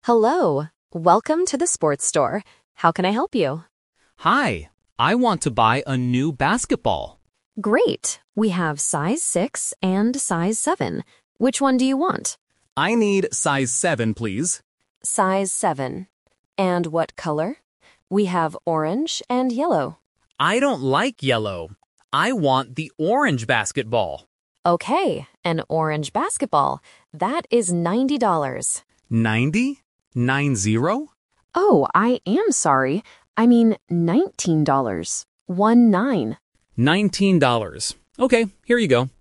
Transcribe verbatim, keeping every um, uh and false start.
Hello. Welcome to the sports store. How can I help you? Hi, I want to buy a new basketball. Great. We have size six and size seven. Which one do you want? I need size seven, please. Size seven. And what color? We have orange and yellow. I don't like yellow. I want the orange basketball. Okay, an orange basketball. That is ninety dollars. ninety? Nine zero? Oh, I am sorry. I mean nineteen dollars. One nine. nineteen dollars. Okay, here you go.